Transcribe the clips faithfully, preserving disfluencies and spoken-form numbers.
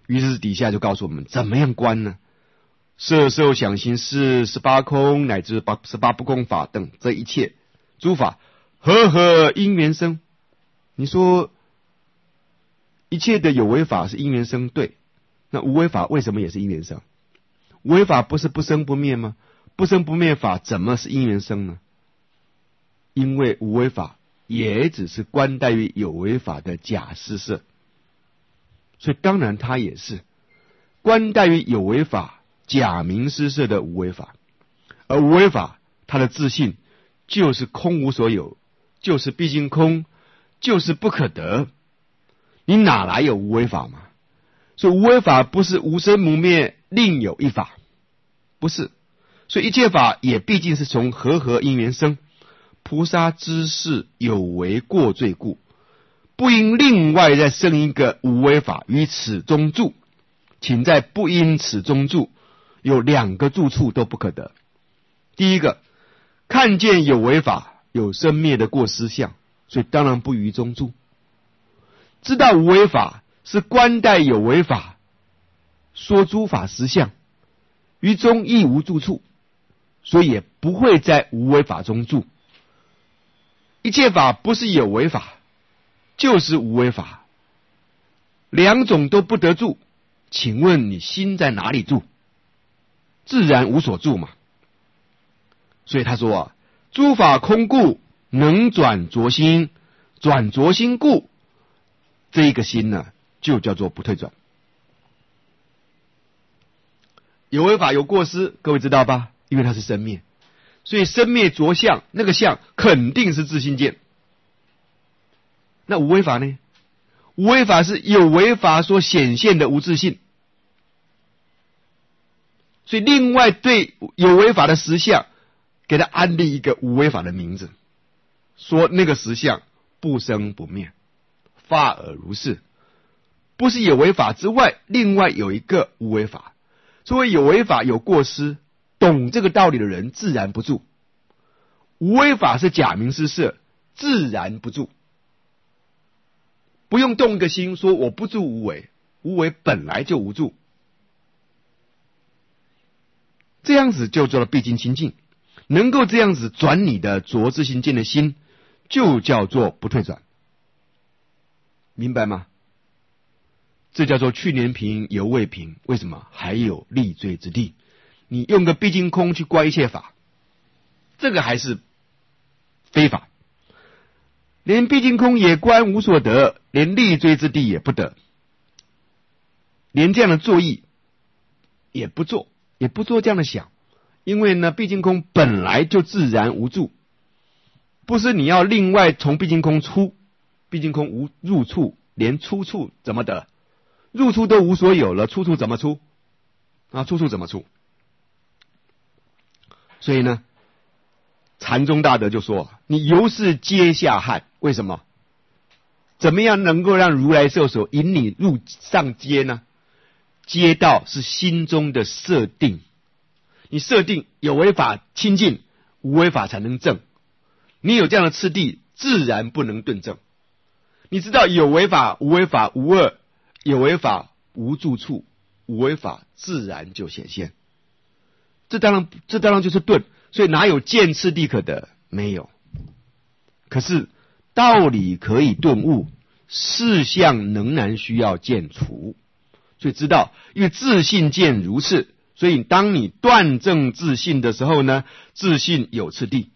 于是底下就告诉我们怎么样观呢？色受想行识十八空乃至八十八不空法等，这一切诸法和合因缘生。你说一切的有为法是因缘生，对，那无为法为什么也是因缘生？无为法不是不生不灭吗？不生不灭法怎么是因缘生呢？因为无为法也只是观待于有为法的假施设，所以当然它也是观待于有为法假名施设的无为法。而无为法它的自性就是空无所有，就是毕竟空，就是不可得，你哪来有无为法嘛？所以无为法不是无生无灭另有一法，不是。所以一切法也毕竟是从和合因缘生。菩萨知是有为过罪故，不应另外再生一个无为法于此中住，请在不因此中住有两个住处都不可得。第一个，看见有为法有生灭的过失相，所以当然不于中住。知道无为法是观待有为法说诸法实相，于中亦无住处，所以也不会在无为法中住。一切法不是有为法，就是无为法，两种都不得住。请问你心在哪里住？自然无所住嘛。所以他说啊，诸法空故能转着心，转着心故，这一个心呢，就叫做不退转。有为法有过失，各位知道吧？因为它是生灭。所以生灭着相，那个相肯定是自性见。那无为法呢？无为法是有为法所显现的无自性。所以另外对有为法的实相，给他安立一个无为法的名字，说那个实相不生不灭，法尔如是。不是有为法之外，另外有一个无为法。所谓有为法有过失，懂这个道理的人自然不住。无为法是假名施设，自然不住。不用动一个心说我不住无为，无为本来就无住。这样子就做了毕竟清净，能够这样子转你的着自性见的心，就叫做不退转。明白吗？这叫做去年平犹未平。为什么？还有立锥之地。你用个毕竟空去观一切法，这个还是非法。连毕竟空也观无所得，连立锥之地也不得，连这样的作意也不做，也不做这样的想。因为呢，毕竟空本来就自然无住，不是你要另外从毕竟空出，毕竟空无入处，连出处怎么得？入处都无所有了，出处怎么出？啊，出处怎么出？所以呢，禅宗大德就说，你由是阶下汉。为什么？怎么样能够让如来授手引你入上阶呢？阶道是心中的设定，你设定有为法清净，无为法才能正。你有这样的次第，自然不能顿正。你知道有为法、无为法无二，有为法无住处，无为法自然就显现。这当然，这当然就是顿。所以哪有见次第可得？没有。可是道理可以顿悟，事项仍然需要见除。所以知道，因为自性见如是，所以当你断证自性的时候呢，自性有次第。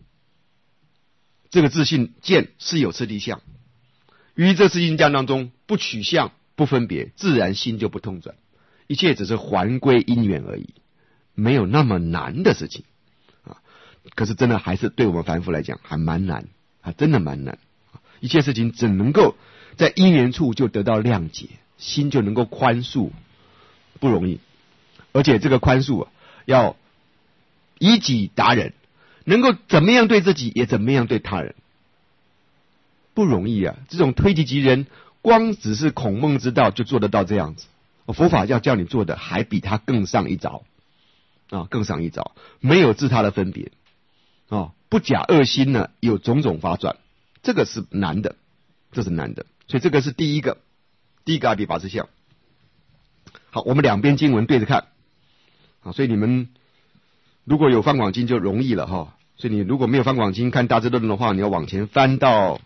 这个自性见是有次第相，于这次性见当中不取相不分别，自然心就不痛转。一切只是还归因缘而已，没有那么难的事情啊。可是真的还是对我们凡夫来讲还蛮难啊，真的蛮难。一切事情只能够在因缘处就得到谅解，心就能够宽恕，不容易。而且这个宽恕啊，要以己达人，能够怎么样对自己，也怎么样对他人，不容易啊。这种推己及人，光只是孔孟之道就做得到这样子。佛法要叫你做的，还比他更上一招啊，更上一招，没有自他的分别啊，不假恶心呢，有种种法转，这个是难的，这是难的。所以这个是第一个，第一个阿鼻跋致相。 好，我们两边经文对着看，好，所以你们如果有翻广经就容易了哈。所以你如果没有翻广经看大智论的话，你要往前翻到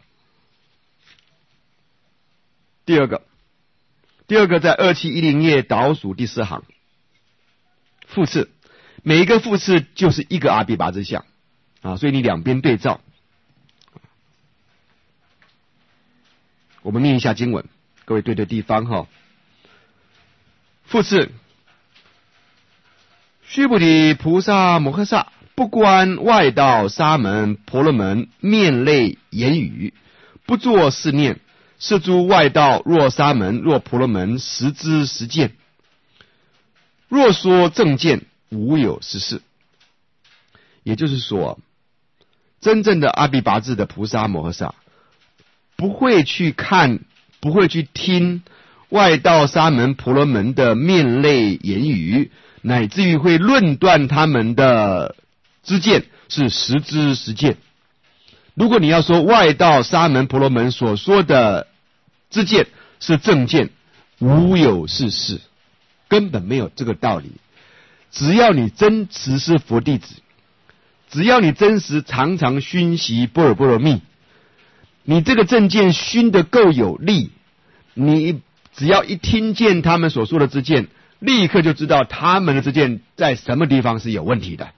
第二个，第二个在二七一零页倒数第四行，复次，每一个复次就是一个阿鞞跋致相啊，所以你两边对照。我们念一下经文，各位对对地方哈。复次，须菩提菩萨摩诃萨不观外道沙门婆罗门面类言语，不作是念，是诸外道若沙门若婆罗门实知实见，若说正见，无有是事。也就是说，真正的阿鞞跋致的菩萨摩诃萨不会去看，不会去听外道沙门婆罗门的面类言语，乃至于会论断他们的知见是实知实见。如果你要说外道沙门婆罗门所说的知见是正见，无有是事，根本没有这个道理。只要你真实是佛弟子，只要你真实常常熏习般若波罗蜜，你这个正见熏得够有力，你只要一听见他们所说的知见，立刻就知道他们的知见在什么地方是有问题的。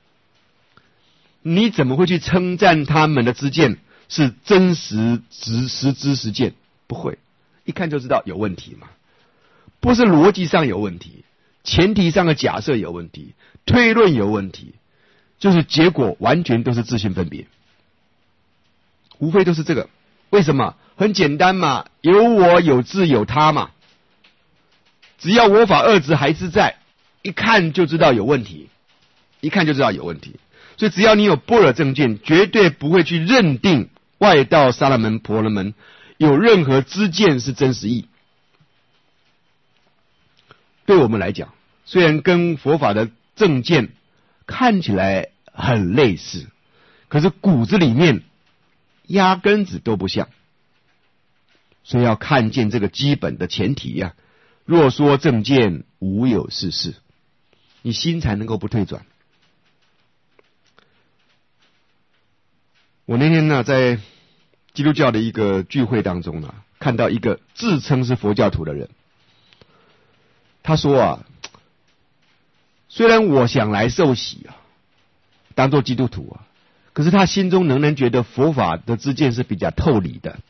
你怎么会去称赞他们的知见是真实实实知实见？不会，一看就知道有问题嘛。不是逻辑上有问题，前提上的假设有问题，推论有问题，就是结果完全都是自性分别，无非都是这个。为什么？很简单嘛，有我有自有他嘛。只要我法二执还是在，一看就知道有问题，一看就知道有问题。所以只要你有般若正见，绝对不会去认定外道沙门婆罗门有任何知见是真实义。对我们来讲，虽然跟佛法的正见看起来很类似，可是骨子里面压根子都不像。所以要看见这个基本的前提呀、啊，若说正见，无有是事，你心才能够不退转。我那天呢，在基督教的一个聚会当中呢，看到一个自称是佛教徒的人，他说啊，虽然我想来受洗啊，当做基督徒啊，可是他心中仍然觉得佛法的知见是比较透理的。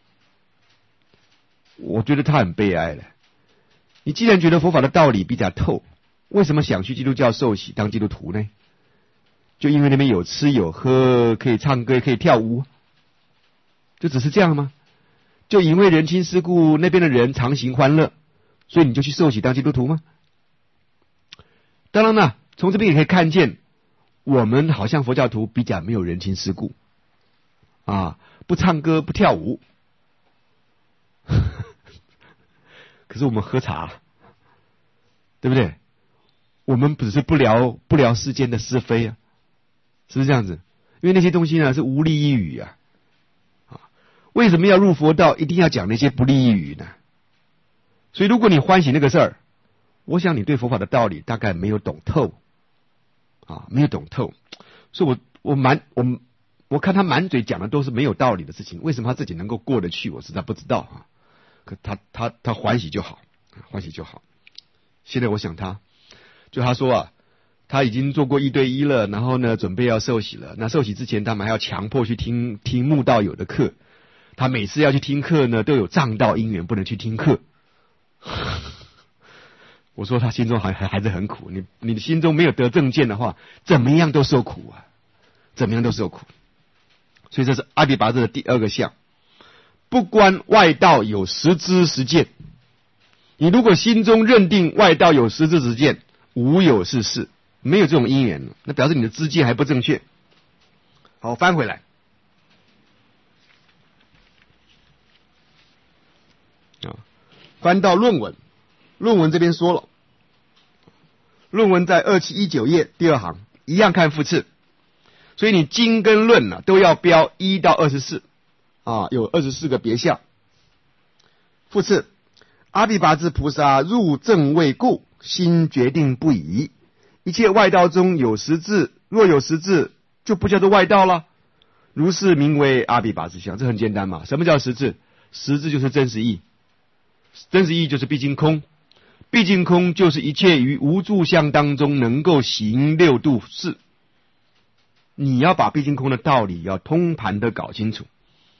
我觉得他很悲哀了。你既然觉得佛法的道理比较透，为什么想去基督教受洗当基督徒呢？就因为那边有吃有喝，可以唱歌，可以跳舞，就只是这样吗？就因为人情世故，那边的人常行欢乐，所以你就去受洗当基督徒吗？当然了，从这边也可以看见，我们好像佛教徒比较没有人情世故啊，不唱歌不跳舞，可是我们喝茶，对不对？我们只是不聊不聊世间的是非啊，是不是这样子？因为那些东西呢是无利益语啊，啊，为什么要入佛道一定要讲那些不利益语呢？所以如果你欢喜那个事儿，我想你对佛法的道理大概没有懂透啊，没有懂透。所以我我满我我看他满嘴讲的都是没有道理的事情，为什么他自己能够过得去，我实在不知道啊。可他他他欢喜就好，欢喜就好。现在我想他，就他说啊，他已经做过一对一了，然后呢准备要受洗了。那受洗之前，他们还要强迫去听听慕道友的课。他每次要去听课呢，都有障道因缘不能去听课。我说他心中还还还是很苦。你你的心中没有得正见的话，怎么样都受苦啊，怎么样都受苦。所以这是阿鞞跋致的第二个相。不观外道有实知实见，你如果心中认定外道有实知实见，无有是事，没有这种因缘，那表示你的知见还不正确。好，翻回来啊，翻到论文，论文这边说了，论文在二七一九页第二行，一样看复次，所以你经跟论呢、啊、都要标一到二十四。啊，有二十四个别相。复次， 阿鞞跋致菩萨入正位故，心决定不已。一切外道中有实质，若有实质，就不叫做外道了。如是名为阿鞞跋致相。这很简单嘛。什么叫实质？实质就是真实义，真实义就是毕竟空，毕竟空就是一切于无住相当中能够行六度事。你要把毕竟空的道理要通盘的搞清楚，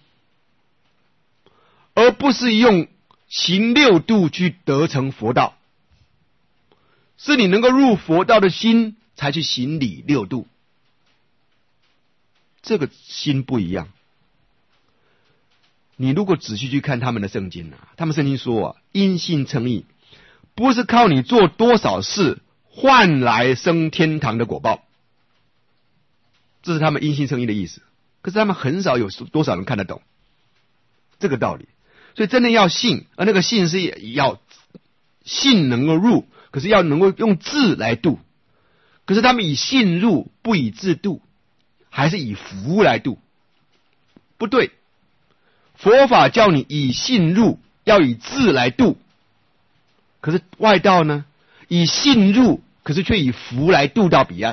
而不是用行六度去得成佛道。是你能够入佛道的心才去行理六度，这个心不一样。你如果仔细去看他们的圣经啊，他们圣经说啊，因信称义，不是靠你做多少事换来升天堂的果报，这是他们因信称义的意思。可是他们很少有多少人看得懂这个道理，所以真的要信，而那个信是要信能够入，可是要能够用智来度。可是他们以信入，不以智度，还是以福来度，不对。佛法叫你以信入，要以智来度。可是外道呢，以信入，可是却以福来度到彼岸。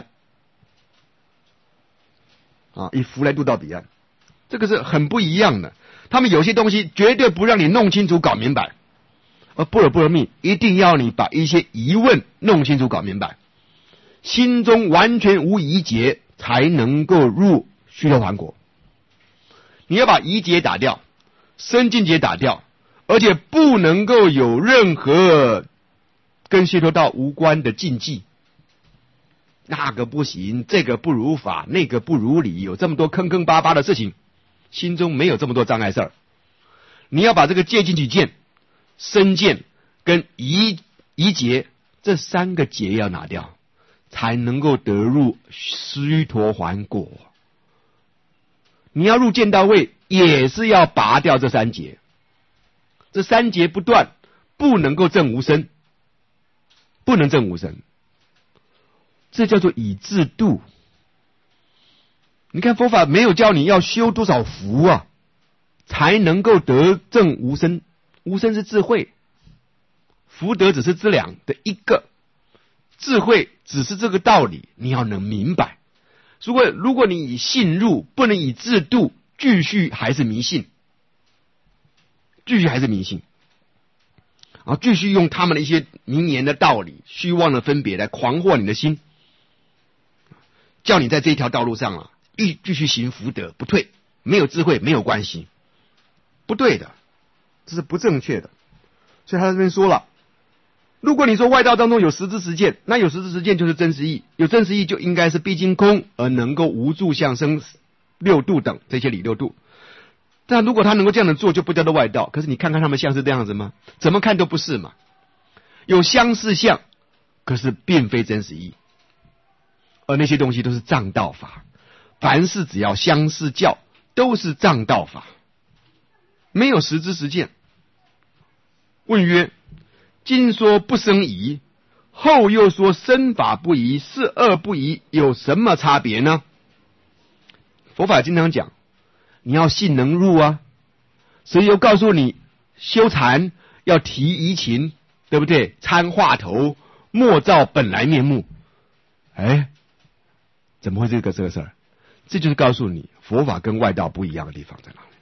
啊，以福来度到彼岸，这个是很不一样的。他们有些东西绝对不让你弄清楚搞明白，而般若波罗蜜一定要你把一些疑问弄清楚搞明白，心中完全无疑结，才能够入须陀洹果。你要把疑结打掉，生尽结打掉，而且不能够有任何跟解脱道无关的禁忌。那个不行，这个不如法，那个不如理，有这么多坑坑巴巴的事情，心中没有这么多障碍事儿。你要把这个戒禁取见、身见跟疑疑结这三个结要拿掉，才能够得入须陀洹果。你要入见到位，也是要拔掉这三结，这三结不断，不能够证无生，不能证无生。这叫做以智度。你看佛法没有教你要修多少福啊，才能够得证无生。无生是智慧，福德只是资粮的一个，智慧只是这个道理，你要能明白。如果如果你以信入，不能以智度，继续还是迷信，继续还是迷信，然后继续用他们的一些名言的道理、虚妄的分别来狂惑你的心。叫你在这一条道路上啊，继继续行福德，不退，没有智慧没有关系，不对的，这是不正确的。所以他这边说了，如果你说外道当中有实质实践，那有实质实践就是真实义，有真实义就应该是毕竟空，而能够无住相生六度等这些理六度。但如果他能够这样的做，就不叫做外道。可是你看看他们像是这样子吗？怎么看都不是嘛。有相似相，可是并非真实义。而那些东西都是障道法，凡事只要相似教，都是障道法，没有实质实践。问曰：今说不生疑，后又说生法不疑，是恶不疑，有什么差别呢？佛法经常讲，你要信能入啊，所以又告诉你修禅要提疑情，对不对？参话头，莫照本来面目。哎，怎么会这个这个事儿？这就是告诉你佛法跟外道不一样的地方在哪里。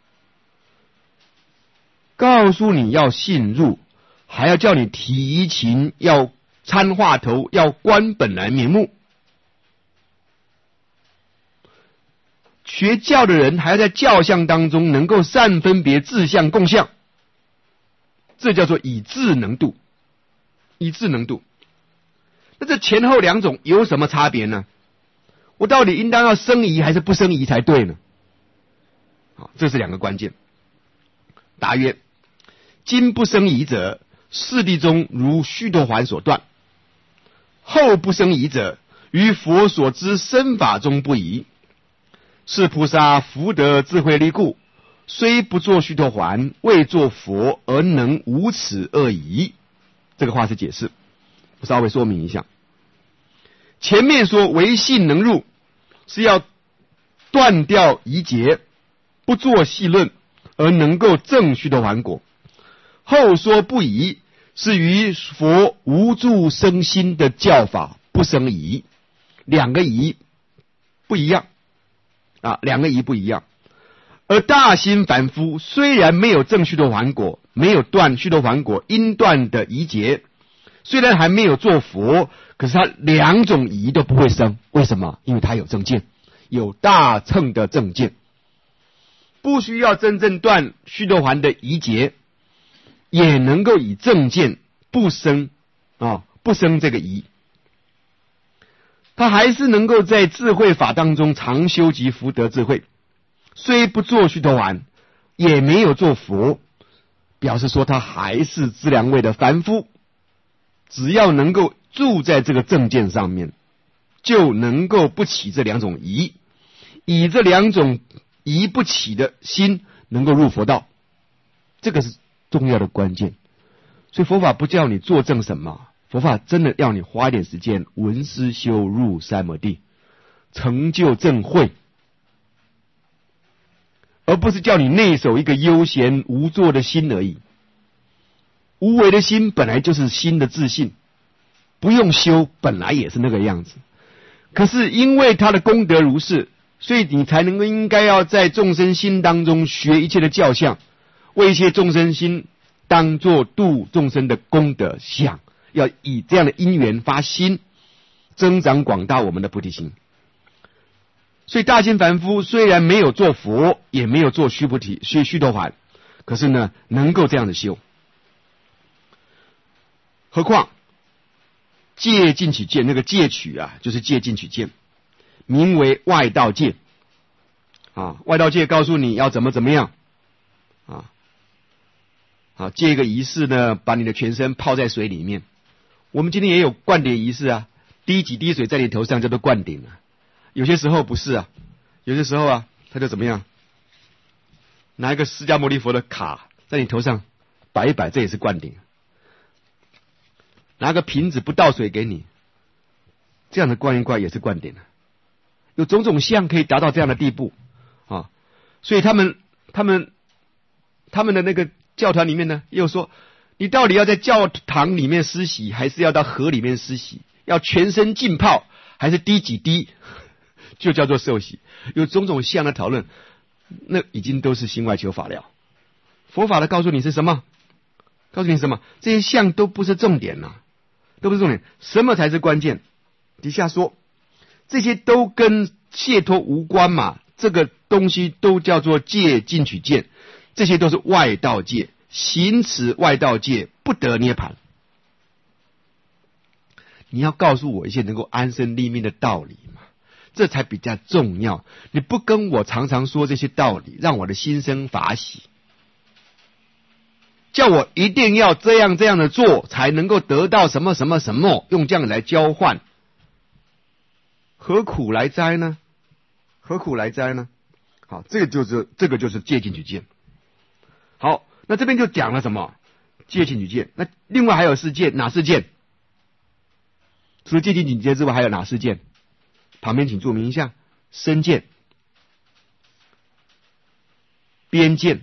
告诉你要信入，还要叫你提疑情，要参话头，要观本来面目。学教的人还要在教相当中能够善分别自相共相，这叫做以智能度，以智能度。那这前后两种有什么差别呢？我到底应当要生疑还是不生疑才对呢？好，这是两个关键。答曰：今不生疑者，事谛中如须陀洹所断；后不生疑者，于佛所知身法中不疑。是菩萨福德智慧力故，虽不作须陀洹，未作佛，而能无此恶疑。这个话是解释，我稍微说明一下。前面说唯信能入，是要断掉疑结，不做细论，而能够证须陀洹果。 后说不疑，是于佛无住生心的教法不生疑。两个疑不一样啊，两个疑不一样。而大心凡夫虽然没有证须陀洹果，没有断须陀洹果应断的疑结，虽然还没有做佛，可是他两种疑都不会生。为什么？因为他有正见，有大乘的正见，不需要真正断须陀洹的疑结，也能够以正见不生啊，不生这个疑。他还是能够在智慧法当中常修及福德智慧，虽不做须陀洹，也没有做佛，表示说他还是资粮位的凡夫。只要能够住在这个正见上面，就能够不起这两种疑，以这两种疑不起的心，能够入佛道，这个是重要的关键。所以佛法不叫你做正什么，佛法真的要你花一点时间闻思修入三摩地，成就正慧，而不是叫你内守一个悠闲无作的心而已。无为的心本来就是心的自信，不用修本来也是那个样子。可是因为他的功德如是，所以你才能够应该要在众生心当中学一切的教相，为一切众生心当作度众生的功德相，要以这样的因缘发心，增长广大我们的菩提心。所以大心凡夫虽然没有做佛，也没有做须菩提须须陀洹，可是呢能够这样的修。何况戒禁取见，那个戒取啊，就是戒禁取见，名为外道戒啊。外道戒告诉你要怎么怎么样啊啊，戒一个仪式呢，把你的全身泡在水里面。我们今天也有灌顶仪式啊，滴几滴水在你头上叫做灌顶啊。有些时候不是啊，有些时候啊，他就怎么样，拿一个释迦牟尼佛的卡在你头上摆一摆，这也是灌顶。拿个瓶子不倒水给你，这样的灌一灌也是灌顶。有种种相可以达到这样的地步啊，所以他们他们他们的那个教团里面呢，又说你到底要在教堂里面施洗，还是要到河里面施洗？要全身浸泡，还是滴几滴就叫做受洗？有种种相的讨论，那已经都是心外求法了。佛法的告诉你是什么？告诉你什么？这些相都不是重点啊，都不是重点。什么才是关键？底下说这些都跟解脱无关嘛，这个东西都叫做戒禁取见，这些都是外道戒，行持外道戒不得涅槃。你要告诉我一些能够安身立命的道理嘛，这才比较重要。你不跟我常常说这些道理，让我的心生法喜，叫我一定要这样这样的做才能够得到什么什么什么，用这样来交换，何苦来哉呢？何苦来哉呢？好，这个就是这个就是戒禁取见。好，那这边就讲了什么？戒禁取见。那另外还有四戒，哪四戒？除了戒禁取见之外，还有哪四戒？旁边请注明一下：身见、边见、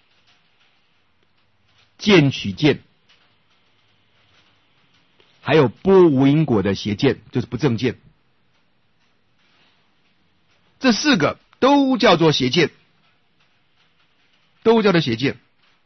见取见，还有波无因果的邪见，就是不正见。这四个都叫做邪见，都叫做邪见。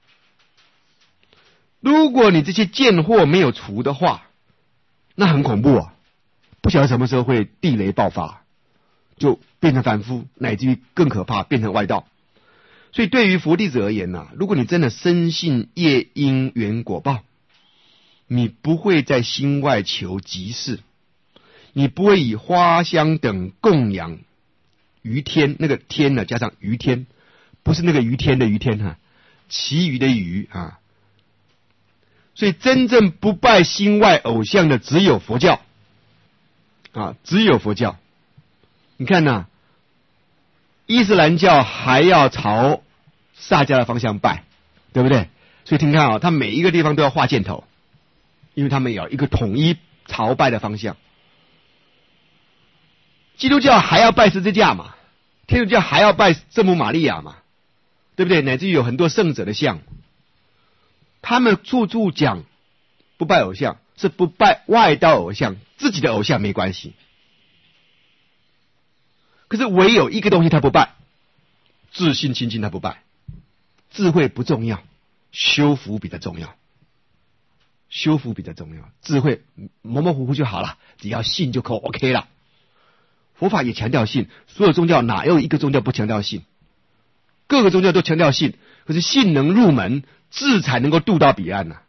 如果你这些见惑没有除的话，那很恐怖啊！不晓得什么时候会地雷爆发，就变成凡夫，乃至于更可怕，变成外道。所以对于佛弟子而言啊，如果你真的深信业因缘果报，你不会在心外求即事，你不会以花香等供养于天，那个天呢加上于天，不是那个于天的于天哈、啊，其余的余啊。所以真正不拜心外偶像的只有佛教啊，只有佛教。你看呐、啊，伊斯兰教还要朝萨迦的方向拜，对不对？所以听看啊，他每一个地方都要画箭头，因为他们有一个统一朝拜的方向。基督教还要拜十字架嘛，天主教还要拜圣母玛利亚嘛，对不对？乃至于有很多圣者的像， 他们处处讲不拜偶像，是不拜外道偶像，自己的偶像没关系。可是唯有一个东西他不拜，自信清净他不拜。智慧不重要，修福比较重要。修福比较重要，智慧模模糊糊就好了，只要信就可 OK 了。佛法也强调信，所有宗教哪有一个宗教不强调信？各个宗教都强调信，可是信能入门，智才能够渡到彼岸呢、啊。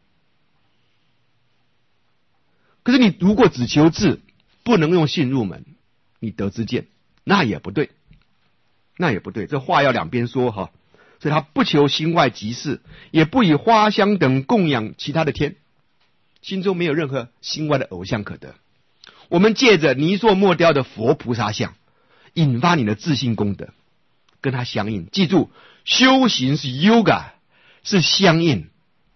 可是你如果只求智，不能用信入门，你得知见，那也不对，那也不对。这话要两边说哈。所以他不求心外即事，也不以花香等供养其他的天，心中没有任何心外的偶像可得。我们借着泥塑木雕的佛菩萨像，引发你的自信功德，跟它相应。记住，修行是 yoga， 是相应，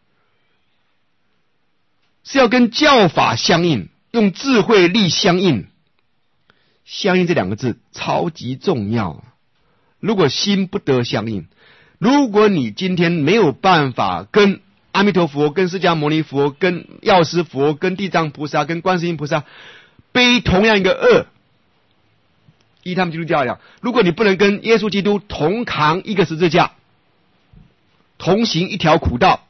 是要跟教法相应，用智慧力相应。相应这两个字超级重要。如果心不得相应，如果你今天没有办法跟阿弥陀佛、跟释迦牟尼佛、跟药师佛、跟地藏菩萨、跟观世音菩萨背同样一个恶，依他们基督教一样，如果你不能跟耶稣基督同扛一个十字架，同行一条苦道，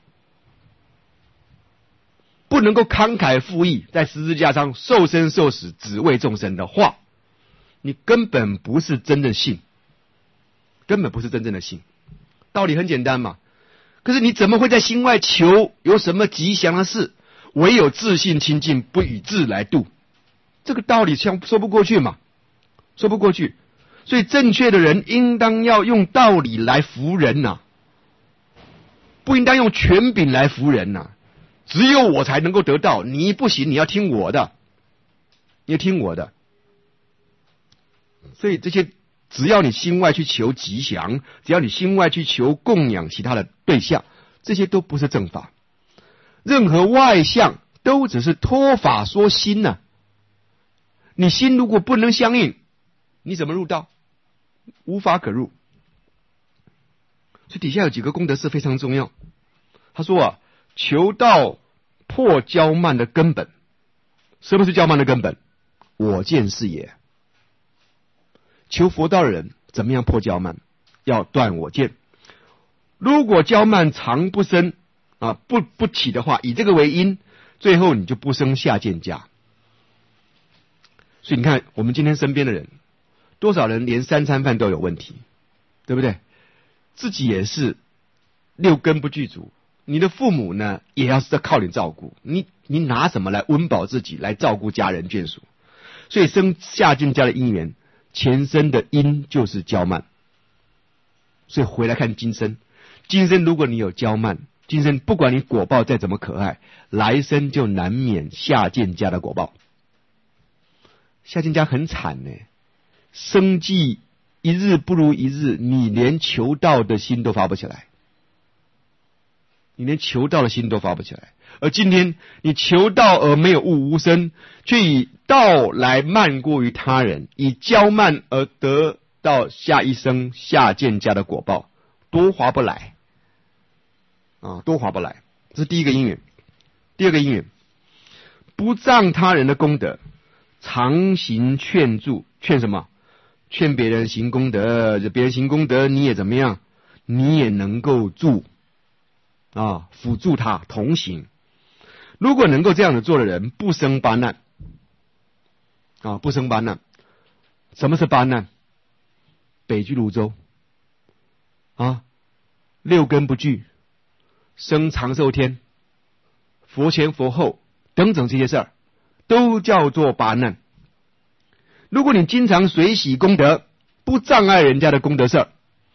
不能够慷慨赴义，在十字架上受生受死，只为众生的话，你根本不是真的信，根本不是真正的信。道理很简单嘛，可是你怎么会在心外求有什么吉祥的事？唯有自信清净，不以智来度，这个道理像说不过去嘛，说不过去。所以正确的人应当要用道理来服人呐、啊，不应当用权柄来服人呐、啊。只有我才能够得到，你不行，你要听我的，你要听我的。所以这些。只要你心外去求吉祥，只要你心外去求供养其他的对象，这些都不是正法。任何外相都只是托法说心呢、啊。你心如果不能相应，你怎么入道？无法可入。所以底下有几个功德是非常重要。他说啊，求道破骄慢的根本。什么是骄慢的根本？我见是也。求佛道的人怎么样破骄慢？要断我见。如果骄慢常不生啊，不不起的话，以这个为因，最后你就不生下贱家。所以你看，我们今天身边的人，多少人连三餐饭都有问题，对不对？自己也是六根不具足，你的父母呢，也要是靠你照顾，你你拿什么来温饱自己，来照顾家人眷属？所以生下贱家的因缘。前生的因就是骄慢，所以回来看今生。今生如果你有骄慢，今生不管你果报再怎么可爱，来生就难免下贱家的果报。下贱家很惨呢，生计一日不如一日，你连求道的心都发不起来，你连求道的心都发不起来。而今天你求道而没有悟无生，却以道来慢过于他人，以骄慢而得到下一生下贱家的果报，多划不来啊，多划不来。这是第一个因缘。第二个因缘，不仗他人的功德，常行劝助。劝什么？劝别人行功德，别人行功德，你也怎么样？你也能够助啊，辅助他同行。如果能够这样子做的人，不生八难啊，不生八难。什么是八难？北居泸州啊，六根不具，生长寿天，佛前佛后等等这些事儿，都叫做八难。如果你经常随喜功德，不障碍人家的功德事儿，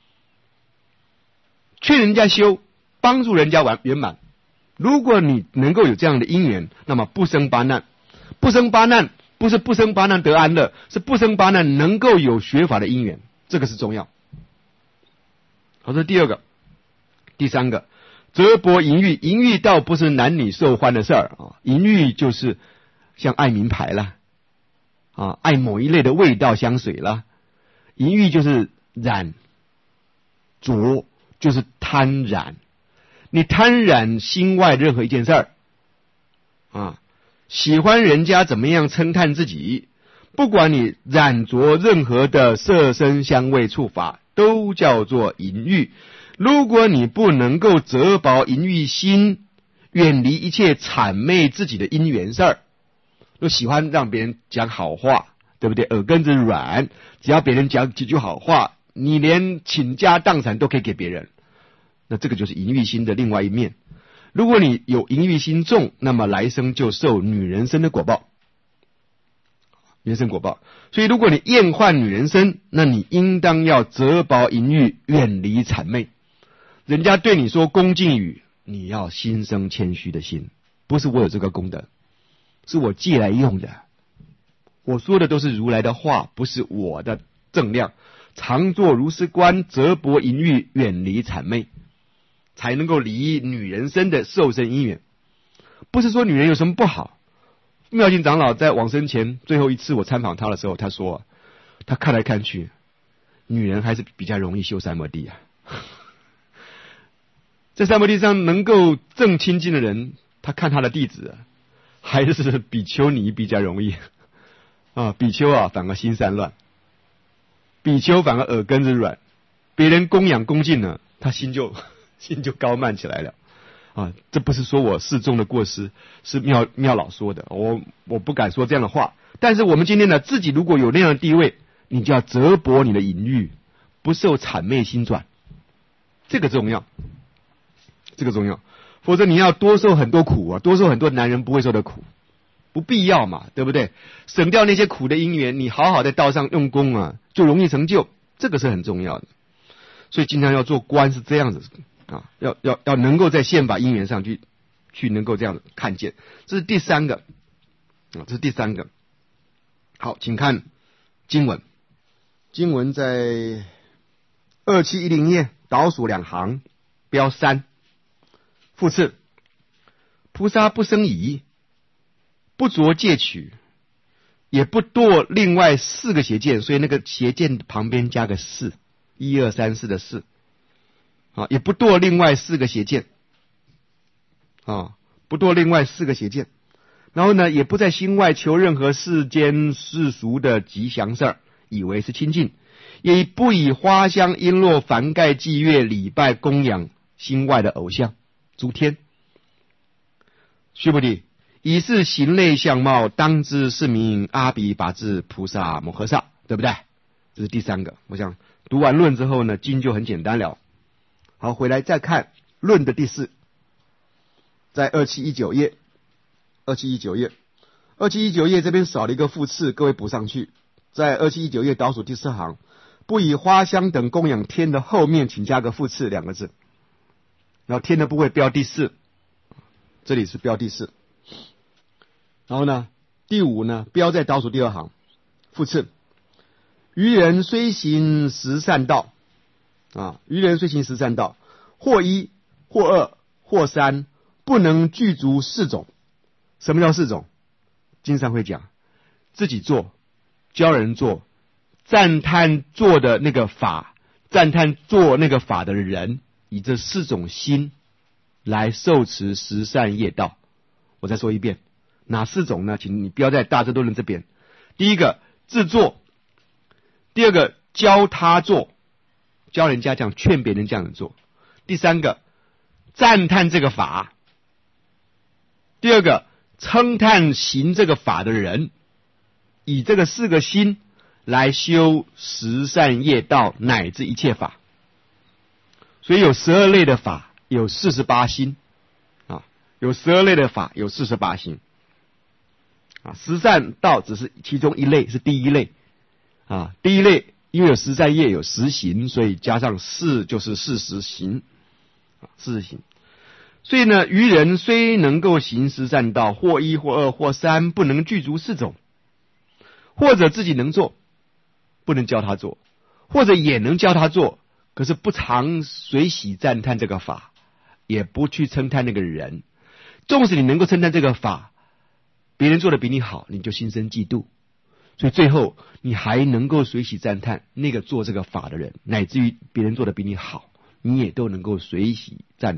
劝人家修，帮助人家完圆满。如果你能够有这样的因缘，那么不生八难。不生八难不是不生八难得安乐，是不生八难能够有学法的因缘，这个是重要。好，这是第二个。第三个，择博淫欲。淫欲倒不是男女受欢的事儿啊，淫欲就是像爱名牌啦，啊，爱某一类的味道香水啦。淫欲就是染着，就是贪染。 你贪染心外任何一件事儿啊，喜欢人家怎么样称叹自己，不管你染着任何的色声香味触法，都叫做淫欲。如果你不能够责薄淫欲心，远离一切谄媚自己的因缘事儿，都喜欢让别人讲好话，对不对？耳根子软，只要别人讲几句好话，你连倾家荡产都可以给别人，那这个就是淫欲心的另外一面。如果你有淫欲心重，那么来生就受女人身的果报，女人身果报。所以如果你厌患女人身，那你应当要责薄淫欲，远离谄媚。人家对你说恭敬语，你要心生谦虚的心，不是我有这个功德，是我借来用的。我说的都是如来的话，不是我的正量。常作如是观，则薄淫欲，远离谄媚，才能够离女人身的受身因缘。不是说女人有什么不好。妙净长老在往生前最后一次我参访他的时候，他说他看来看去，女人还是比较容易修三摩地啊。在三摩地上能够正清净的人，他看他的弟子、啊、还是比丘尼比较容易啊。比丘啊反而心散乱，比丘反而耳根子软，别人供养恭敬呢，他心就心就高慢起来了啊。这不是说我示众的过失，是妙妙老说的，我我不敢说这样的话。但是我们今天呢，自己如果有那样的地位，你就要责薄你的淫欲，不受谄媚心转，这个重要，这个重要。否则你要多受很多苦啊，多受很多男人不会受的苦，不必要嘛，对不对？省掉那些苦的因缘，你好好在道上用功啊，就容易成就，这个是很重要的。所以经常要做官是这样子啊，要要要能够在宪法因缘上去去能够这样看见，这是第三个啊，这是第三个。好，请看经文，经文在二七一零页倒数两行，标三，复次，菩萨不生疑，不着戒取，也不堕另外四个邪见，所以那个邪见旁边加个四，一二三四的四啊，也不堕另外四个邪见啊，不堕另外四个邪见。然后呢，也不在心外求任何世间世俗的吉祥事儿，以为是清净，也不以花香璎珞幡盖祭乐礼拜供养心外的偶像诸天。须菩提，以是行类相貌，当知是名阿比跋致菩萨摩诃萨，对不对？这是第三个。我想读完论之后呢，经就很简单了。好，回来再看论的第四，在二七一九页，二七一九页，二七一九页这边少了一个复次，各位补上去。在二七一九页倒数第四行，不以花香等供养天的后面，请加个复次两个字，然后天的部位标第四，这里是标第四。然后呢，第五呢，标在倒数第二行，复次，愚人虽行十善道啊，愚人虽行十善道，或一或二或三，不能具足四种。什么叫四种？经上会讲，自己做，教人做，赞叹做的那个法，赞叹做那个法的人，以这四种心来受持十善业道。我再说一遍，哪四种呢？请你标在大智度论这边。第一个自做，第二个教他做，教人家这样，劝别人这样做。第三个赞叹这个法，第二个称叹行这个法的人，以这个四个心来修十善业道乃至一切法。所以有十二类的法，有四十八心啊，有十二类的法，有四十八心啊。十善道只是其中一类，是第一类啊。第一类因为有十善业，有十行，所以加上四就是四十行啊，四十行。所以呢，愚人虽能够行十善道，或一或二或三，不能具足四种，或者自己能做，不能教他做，或者也能教他做，可是不常随喜赞叹这个法，也不去称叹那个人。纵使你能够称叹这个法，别人做的比你好，你就心生嫉妒，所以最后你还能够随喜赞叹那个做这个法的人，乃至于别人做的比你好，你也都能够随喜赞叹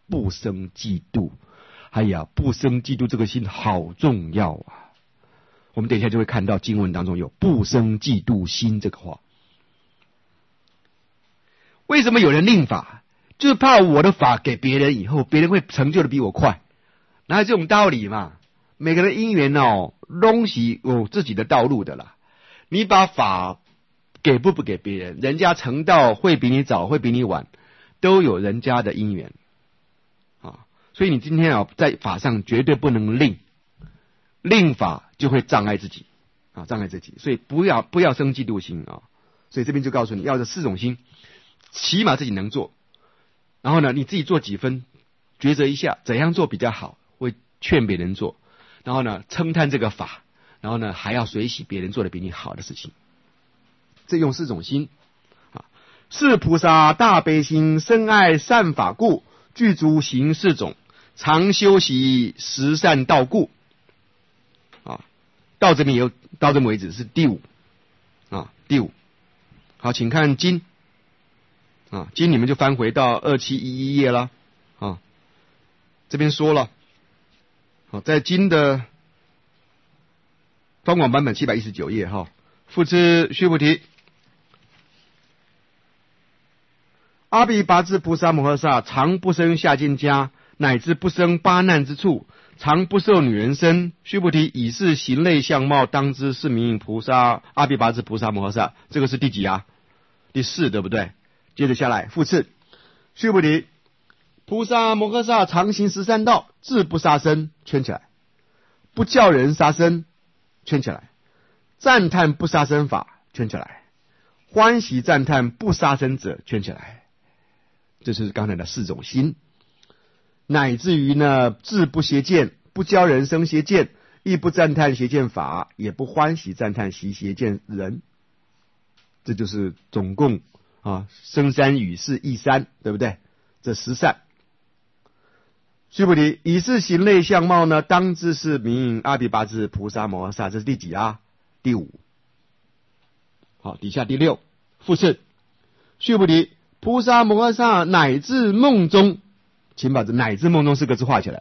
不生嫉妒。哎呀，不生嫉妒这个心好重要啊！我们等一下就会看到经文当中有不生嫉妒心这个话。为什么有人令法？就是怕我的法给别人以后，别人会成就的比我快，哪有这种道理嘛？每个人因缘哦，东西有自己的道路的啦。你把法给不不给别人，人家成道会比你早，会比你晚，都有人家的因缘啊。所以你今天啊，在法上绝对不能令，令法就会障碍自己啊，障碍自己。所以不要不要生嫉妒心啊。所以这边就告诉你要这四种心，起码自己能做，然后呢，你自己做几分，抉择一下怎样做比较好，会劝别人做，然后呢，称叹这个法，然后呢，还要随喜别人做的比你好的事情。这用四种心啊，是菩萨大悲心，深爱善法故，具足行四种，常修习十善道故。啊，到这边有到这边为止是第五啊，第五。好，请看经啊，经你们就翻回到二七一一页了啊，这边说了，好，在经的方广版本七百一十九页哈，复次须菩提，阿鞞跋致菩萨摩诃萨常不生下贱家，乃至不生八难之处，常不受女人身。须菩提，以是行类相貌，当知是名菩萨阿鞞跋致菩萨摩诃萨。这个是第几啊？第四，对不对？接着下来，复次，须菩提，菩萨摩诃萨常行十善道，自不杀生，圈起来；不教人杀生，圈起来；赞叹不杀生法，圈起来；欢喜赞叹不杀生者，圈起来。这是刚才的四种心，乃至于呢，自不邪见，不教人生邪见，亦不赞叹邪见法，也不欢喜赞叹习邪见人。这就是总共啊，生三语是一三，对不对？这十善。须菩提，以是行类相貌呢，当知是名阿鞞跋致菩萨摩诃萨。这是第几啊？第五。好，底下第六。复次，须菩提，菩萨摩诃萨乃至梦中，请把这乃至梦中四个字画起来。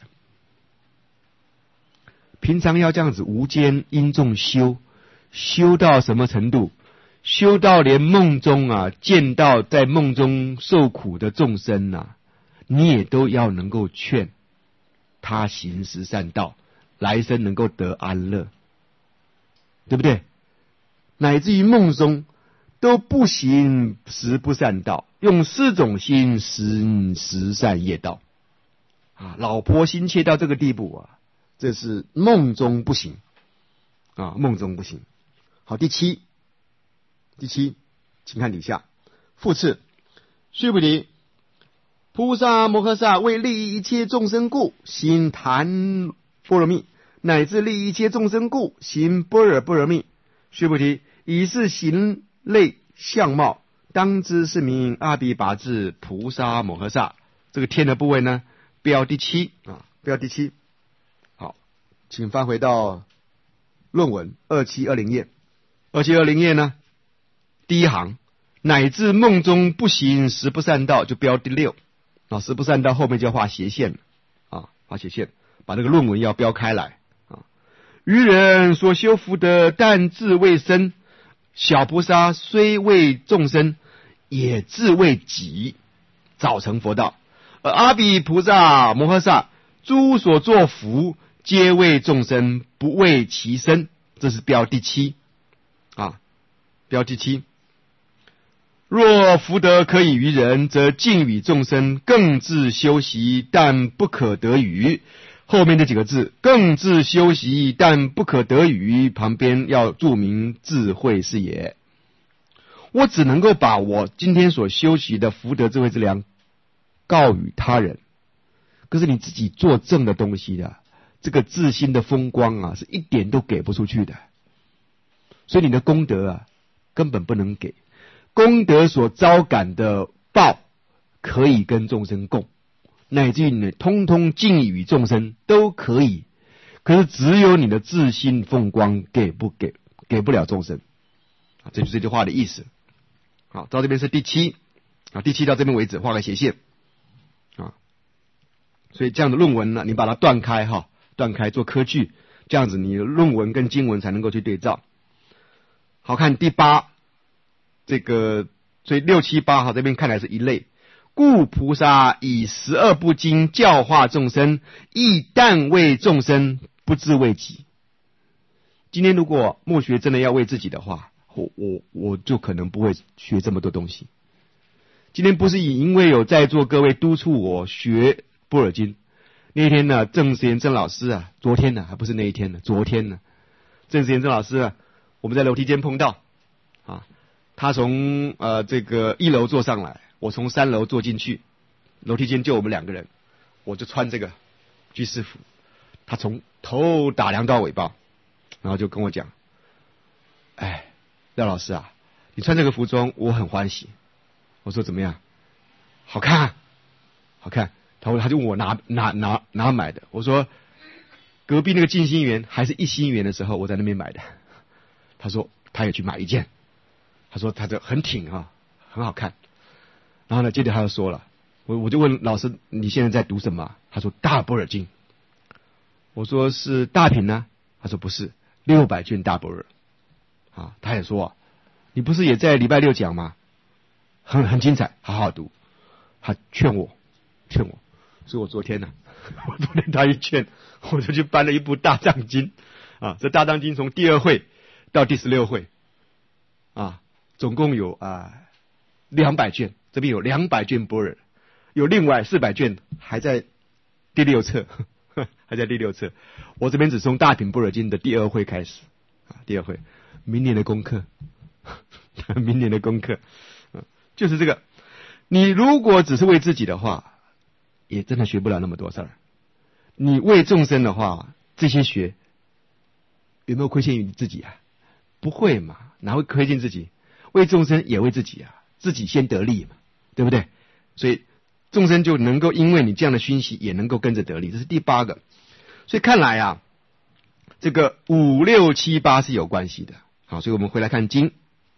平常要这样子无间因重修，修到什么程度？修到连梦中啊，见到在梦中受苦的众生啊，你也都要能够劝他行十善道，来生能够得安乐，对不对？乃至于梦中都不行十不善道，用四种心行十善业道啊！老婆心切到这个地步啊，这是梦中不行啊，梦中不行。好，第七，第七，请看底下。复次，须菩提，菩萨摩诃萨为利益一切众生故，行檀波罗蜜，乃至利益一切众生故，行般若波罗蜜。须菩提，以是行类相貌，当知是名阿鞞跋致菩萨摩诃萨。这个天的部位呢，标第七啊，标第七。好，请翻回到论文二七二零页，二七二零页呢，第一行，乃至梦中不行十不善道，就标第六啊，十不善道后面就要画斜线啊，画斜线，把这个论文要标开来啊。愚人所修福德，但自未生。小菩萨虽为众生，也自为己，早成佛道。而阿鞞菩萨摩诃萨诸所作福，皆为众生，不为其身。这是标第七啊，标第七。若福德可以于人，则尽与众生，更自修习，但不可得语。后面这几个字，更自修习，但不可得语，旁边要注明智慧是也。我只能够把我今天所修习的福德智慧之粮告与他人，可是你自己做正的东西的，这个自心的风光啊，是一点都给不出去的。所以你的功德啊，根本不能给。功德所招感的报，可以跟众生共，乃至于你通通尽与众生都可以，可是只有你的自心风光给不给，给不了众生啊，这就是这句话的意思。好，到这边是第七啊，第七到这边为止，画个斜线啊。 所以这样的论文呢，你把它断开哈，断开做科据，这样子你的论文跟经文才能够去对照。好，看第八，这个所以六七八哈这边看来是一类。故菩萨以十二部经教化众生，亦但为众生，不自为己。今天如果默学真的要为自己的话，我我我就可能不会学这么多东西。今天不是以因为有在座各位督促我学般若经，那天呢，郑时延郑老师啊，昨天呢还不是那一天呢，昨天呢，郑时延郑老师啊，我们在楼梯间碰到啊，他从呃这个一楼坐上来，我从三楼坐进去，楼梯间就我们两个人，我就穿这个居士服，他从头打量到尾巴，然后就跟我讲，哎，廖老师啊，你穿这个服装我很欢喜。我说怎么样？好看啊，好看。他他就问我哪哪哪哪买的？我说隔壁那个静心园还是一心园的时候，我在那边买的。他说他也去买一件，他说他这很挺啊，很好看。然后呢，接着他又说了，我我就问老师你现在在读什么？他说大般若经。我说是大品呢？他说不是，六百卷大般若。啊，他也说啊，你不是也在礼拜六讲吗？很很精彩，好好读。他劝我，劝我，所以我昨天呢、啊，我昨天他一劝，我就去搬了一部大藏经啊。这大藏经从第二会到第十六会啊，总共有啊两百卷，这边有两百卷般若，有另外四百卷还在第六册，还在第六册。我这边只从大品般若经的第二会开始啊，第二会，明年的功课，明年的功课。就是这个，你如果只是为自己的话，也真的学不了那么多事儿。你为众生的话，这些学有没有亏欠于你自己啊？不会嘛，哪会亏欠自己？为众生也为自己啊，自己先得利嘛，对不对？所以众生就能够因为你这样的熏习，也能够跟着得利。这是第八个。所以看来啊，这个五六七八是有关系的。好，所以我们回来看经。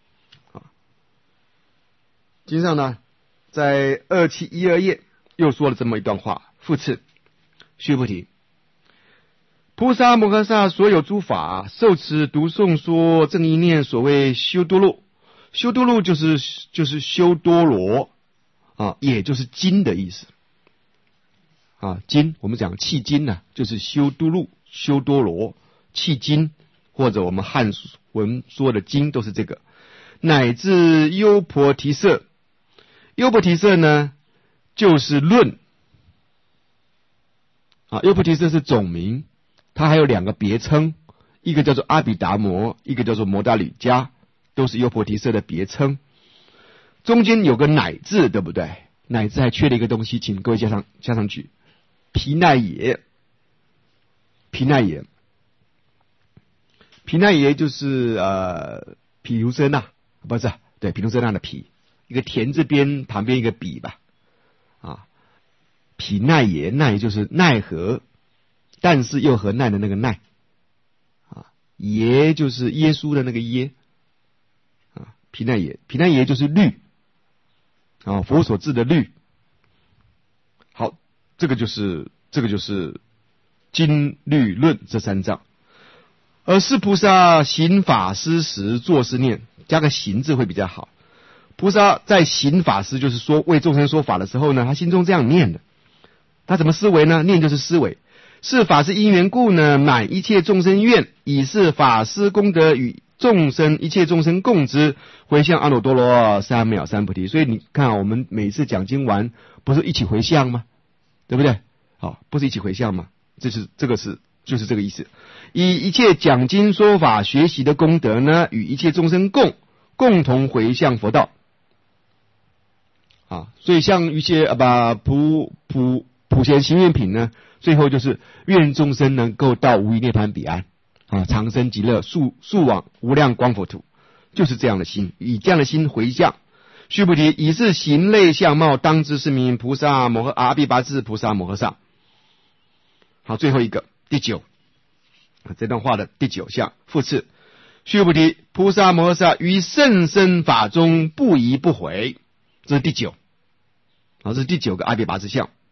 经上呢，在二七一二页又说了这么一段话，复次，须菩提，菩萨摩诃萨所有诸法，受持读诵说正一念，所谓修多录。修多录就是就是修多罗啊，也就是经的意思啊。经我们讲契经呢、啊，就是修多录、修多罗、契经，或者我们汉文说的经都是这个，乃至优婆提舍。优婆提舍呢，就是论啊，优婆提舍是总名，它还有两个别称，一个叫做阿毗达摩，一个叫做摩达吕迦，都是优婆提舍的别称。中间有个乃字，对不对？乃字还缺了一个东西，请各位加上加上去，毗奈耶，毗奈耶，毗奈耶就是呃毗卢遮那，不是对毗卢遮那的毗。一个田字边旁边一个比吧，啊，毗奈耶，奈就是奈何，但是又何奈的那个奈，啊，耶就是耶稣的那个耶，啊，毗奈耶，毗奈耶就是律，啊，佛所制的律。好，这个就是这个就是经律论这三藏。而是菩萨行法施时作是念，加个行字会比较好。菩萨在行法施，就是说为众生说法的时候呢，他心中这样念的。他怎么思维呢？念就是思维。是法是因缘故呢，满一切众生愿，以是法施功德与众生一切众生共之，回向阿耨多罗三藐三菩提。所以你看、啊，我们每次讲经完，不是一起回向吗？对不对？好，不是一起回向吗？这是这个是就是这个意思。以一切讲经说法学习的功德呢，与一切众生共共同回向佛道。啊，所以像一些啊把普普普贤行愿品呢，最后就是愿众生能够到无余涅槃彼岸啊，长生极乐，速速往无量光佛土，就是这样的心，以这样的心回向。须菩提，以是行类相貌，当知是名菩萨摩诃阿毗跋致菩萨摩诃萨。好，最后一个第九，这段话的第九项复次，须菩提，菩萨摩诃萨于甚深法中不疑不悔。这是第九，好，这是第九个阿毗跋致相。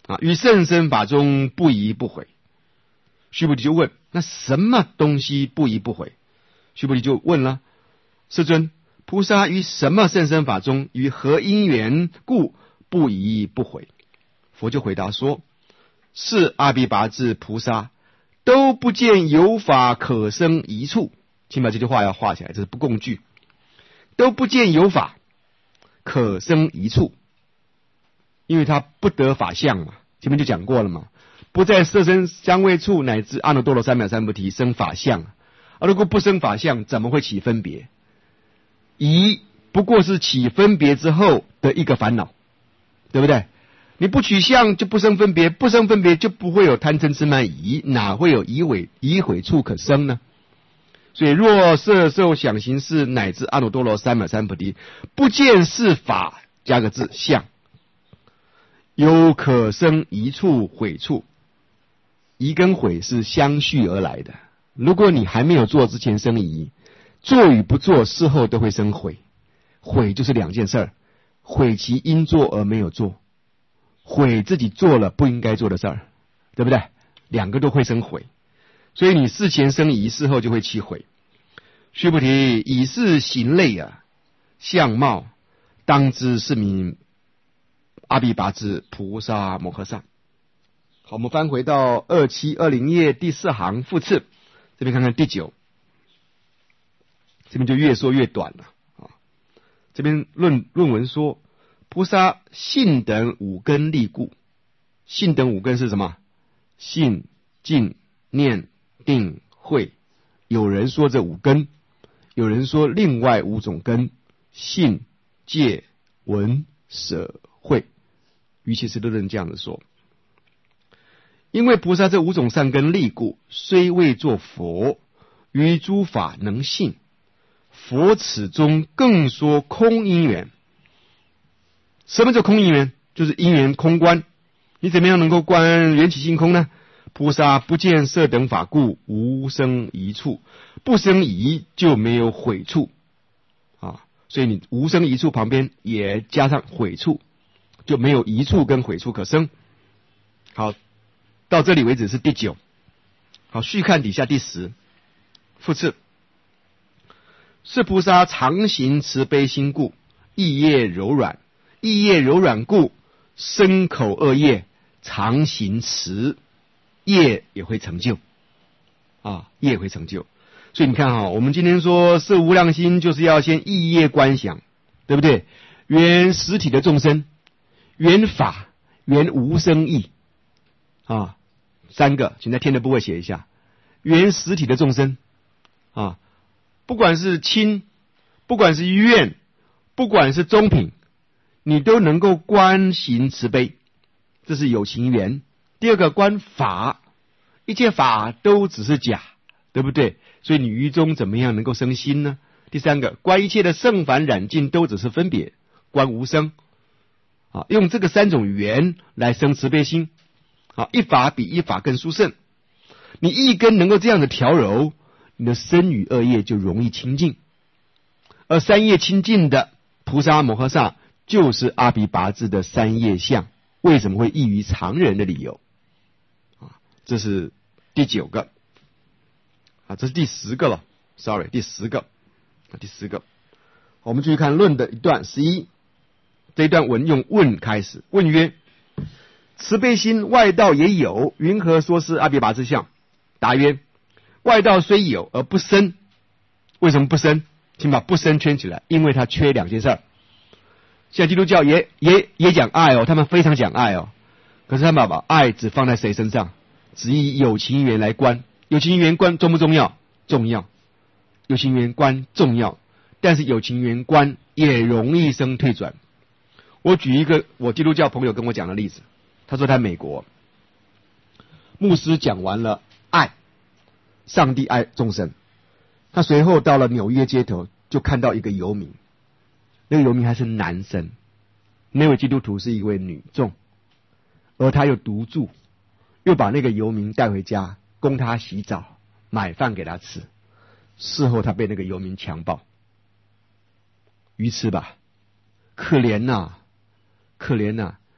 啊，于甚深法中不疑不悔。须菩提就问：那什么东西不疑不悔？须菩提就问了：世尊，菩萨于什么甚深法中，于何因缘故不疑不悔？佛就回答说：是阿鞞跋致菩萨都不见有法可生一处。请把这句话要画起来，这是不共句。都不见有法可生一处，因为他不得法相嘛，前面就讲过了嘛，不在色身香味触乃至阿耨多罗三藐三菩提生法相啊，如果不生法相，怎么会起分别？疑不过是起分别之后的一个烦恼，对不对？你不取相就不生分别，不生分别就不会有贪嗔痴慢疑，哪会有疑毁疑毁处可生呢？所以若色受想行识乃至阿耨多罗三藐三菩提不见是法，加个字相，有可生疑处毁处。疑跟毁是相续而来的，如果你还没有做之前生疑，做与不做事后都会生悔。悔就是两件事儿，悔其应做而没有做，悔自己做了不应该做的事儿，对不对？两个都会生悔，所以你事前生疑，事后就会起悔。须菩提，以是行类啊，相貌当知是名阿鞞跋致菩萨摩诃萨。好，我们翻回到二七二零页第四行复次，这边看看第九，这边就越说越短了啊。这边论论文说，菩萨信等五根力故。信等五根是什么？信、静、念、定、慧。有人说这五根，有人说另外五种根：信、戒、闻、舍、慧。于其实都能这样子说。因为菩萨这五种善根力故，虽未作佛，于诸法能信。佛此中更说空因缘。什么叫空因缘？就是因缘空观。你怎么样能够观缘起性空呢？菩萨不见色等法故，无生疑处。不生疑就没有毁处啊，所以你无生疑处旁边也加上毁处，就没有疑处跟毁处可生。好，到这里为止是第九。好，续看底下第十。复次，是菩萨常行慈悲心故，意业柔软。意业柔软故，身口恶业常行慈，业也会成就啊，业会成就。所以你看哈、哦，我们今天说摄无量心，就是要先意业观想，对不对？缘实体的众生，缘法，缘无生义啊，三个，请在天的部位写一下。缘实体的众生啊，不管是亲，不管是愿，不管是中品，你都能够观行慈悲，这是有情缘。第二个观法，一切法都只是假，对不对？所以你于中怎么样能够生心呢？第三个观一切的圣凡染净都只是分别，观无生啊，用这个三种缘来生慈悲心啊，一法比一法更殊胜。你一根能够这样的调柔，你的身语恶业就容易清净。而三业清净的菩萨摩诃萨，就是阿鞞跋致的三业相。为什么会异于常人的理由啊？这是第九个啊，这是第十个了 ，sorry， 第十个，第十个。我们继续看论的一段十一，这一段文用问开始，问曰：慈悲心外道也有，云何说是阿鞞跋致相？答曰：外道虽有而不生。为什么不生？请把不生圈起来，因为它缺两件事儿。现在基督教也也也讲爱哦，他们非常讲爱哦，可是他们把爱只放在谁身上？只以有情缘来观。有情缘观重不重要？重要。有情缘观重要，但是有情缘观也容易生退转。我举一个我基督教朋友跟我讲的例子，他说他美国牧师讲完了爱，上帝爱众生，他随后到了纽约街头，就看到一个游民，那个游民还是男生，那位基督徒是一位女众，而他又独住，又把那个游民带回家，供他洗澡，买饭给他吃。事后他被那个游民强暴，愚痴吧，可怜呐、啊，可怜呐、啊！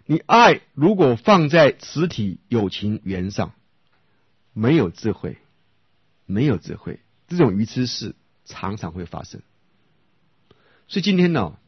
你爱如果放在实体有情缘上，没有智慧，没有智慧，这种愚痴事常常会发生。所以今天呢，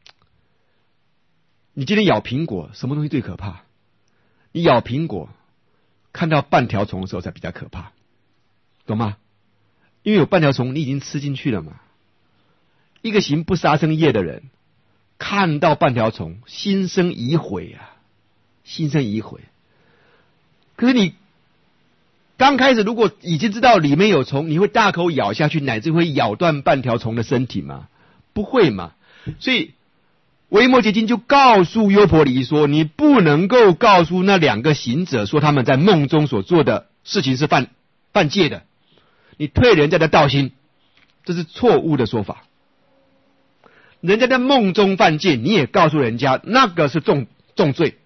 你今天咬苹果，什么东西最可怕？你咬苹果，看到半条虫的时候才比较可怕，懂吗？因为有半条虫，你已经吃进去了嘛。一个行不杀生业的人，看到半条虫，心生疑悔啊，心生疑悔。可是你刚开始如果已经知道里面有虫，你会大口咬下去，乃至会咬断半条虫的身体吗？不会嘛。所以维摩诘经就告诉优婆离说，你不能够告诉那两个行者说他们在梦中所做的事情是犯犯戒的，你退人家的道心，这是错误的说法。人家在梦中犯戒，你也告诉人家那个是重重罪，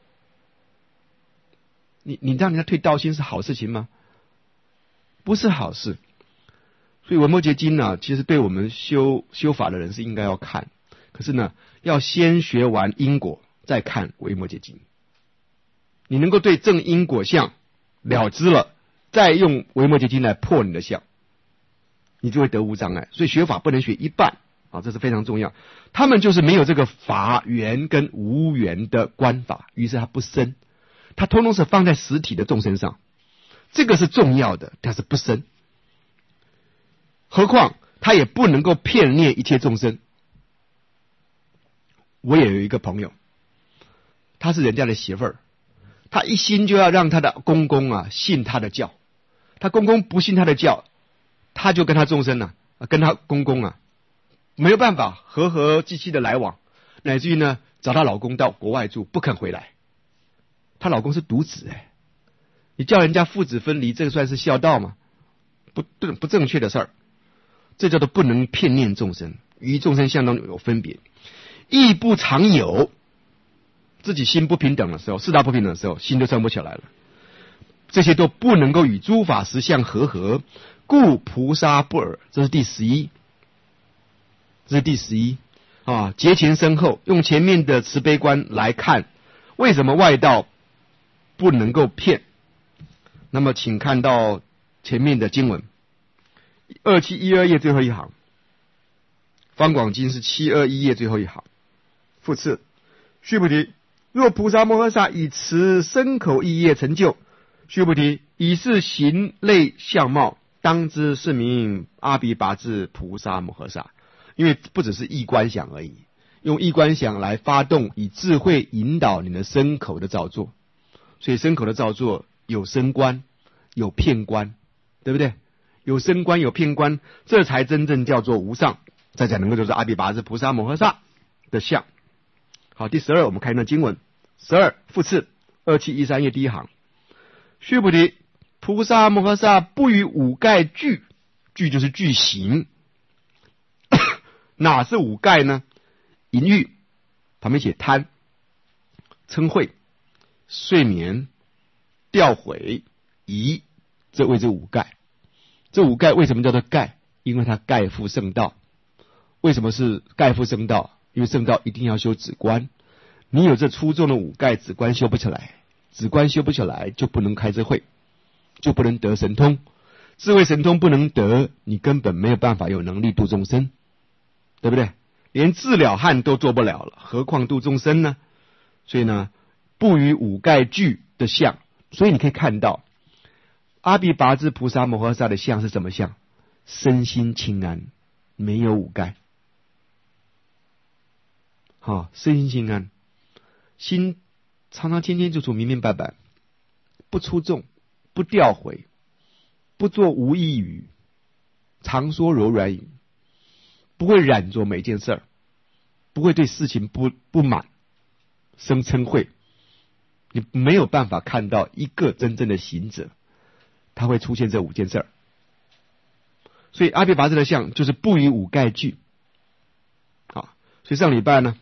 你你让人家退道心是好事情吗？不是好事。所以维摩诘经呢，其实对我们修修法的人是应该要看，可是呢，要先学完因果再看维摩诘经。你能够对正因果相了知了，再用维摩诘经来破你的相，你就会得无障碍。所以学法不能学一半啊，这是非常重要。他们就是没有这个法缘跟无缘的观法，于是他不生，他通通是放在实体的众生上，这个是重要的，但是不生。何况他也不能够骗念一切众生。我也有一个朋友，他是人家的媳妇儿，他一心就要让他的公公啊信他的教，他公公不信他的教，他就跟他众生啊，跟他公公啊没有办法和和气气的来往，乃至于呢找她老公到国外住，不肯回来。她老公是独子哎，你叫人家父子分离，这个算是孝道吗？不不不正确的事儿，这叫做不能骗念众生，与众生相当有分别。亦不常有，自己心不平等的时候，四大不平等的时候，心就升不起来了。这些都不能够与诸法实相和合，故菩萨不尔。这是第十一，这是第十一啊。节前身后，用前面的慈悲观来看，为什么外道不能够骗？那么，请看到前面的经文，二七一二页最后一行，方广经是七二一页最后一行。复次，须菩提，若菩萨摩诃萨以持身口意业成就，须菩提，以是行类相貌，当知是名阿鼻拔智菩萨摩诃萨。因为不只是意观想而已，用意观想来发动，以智慧引导你的身口的造作。所以身口的造作有身观，有片观，对不对？有身观，有片观，这才真正叫做无上，这才能够就是阿鼻拔智菩萨摩诃萨的相。好，第十二，我们看一段经文。十二复次，二七一三页第一行，须菩提，菩萨摩诃萨不与五盖俱，俱就是俱行。哪是五盖呢？淫欲，旁边写贪、嗔恚、睡眠、掉悔、疑，这谓之五盖。这五盖为什么叫做盖？因为它盖覆圣道。为什么是盖覆圣道？因为圣道一定要修止观，你有这粗重的五盖，止观修不起来，止观修不起来，就不能开智慧，就不能得神通。智慧神通不能得，你根本没有办法有能力度众生，对不对？连治了汉都做不了了，何况度众生呢？所以呢，不与五盖俱的相。所以你可以看到，阿鼻拔智菩萨摩诃萨的相是什么相？身心清安，没有五盖。好、哦，身心清安，心常常清清楚楚、明明白白，不出众，不掉悔，不做无益语，常说柔软语，不会染着每件事儿，不会对事情不不满，生嗔恚。你没有办法看到一个真正的行者，他会出现这五件事儿。所以阿鼻拔智的相就是不与五盖俱。啊，所以上礼拜呢，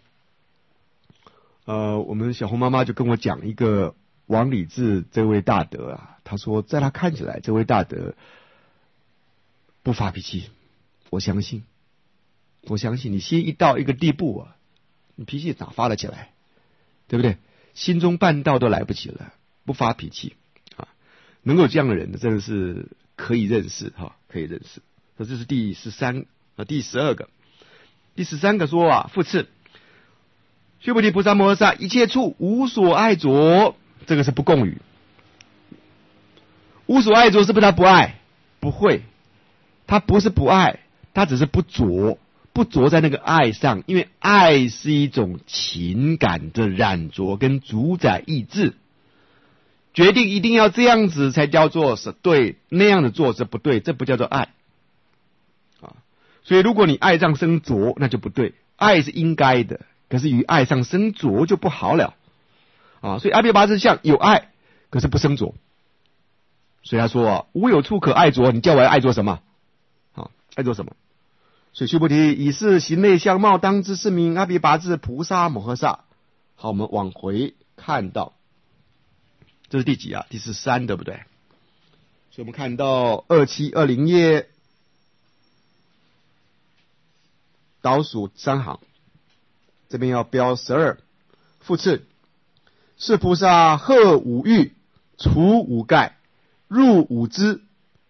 呃，我们小红妈妈就跟我讲一个王理智这位大德啊，他说在他看起来这位大德不发脾气，我相信，我相信你心一到一个地步啊，你脾气哪发得起来，对不对？ 心中办道都来不及了，不发脾气啊，能够这样的人真的是可以认识哈，可以认识。这就是第十三啊，第十二个，第十三个说啊，复次，须菩提菩萨摩诃萨一切处无所爱着，这个是不共语。无所爱着是不是他不爱？不会，他不是不爱，他只是不着，不着在那个爱上，因为爱是一种情感的染着跟主宰意志，决定一定要这样子才叫做是对，那样的做是不对，这不叫做爱啊。所以如果你爱上生着，那就不对，爱是应该的，可是于爱上生着就不好了啊。所以阿阇跋致相有爱，可是不生着。所以他说啊，无有处可爱着，你叫我爱着什么？啊，爱着什么？所以须菩提以是行类相貌，当知是名阿阇跋致菩萨摩诃萨。好，我们往回看到，这是第几啊？第十三，对不对？所以我们看到二七二零页倒数三行，这边要标十二。复次，是菩萨贺五欲，除五盖，入五支。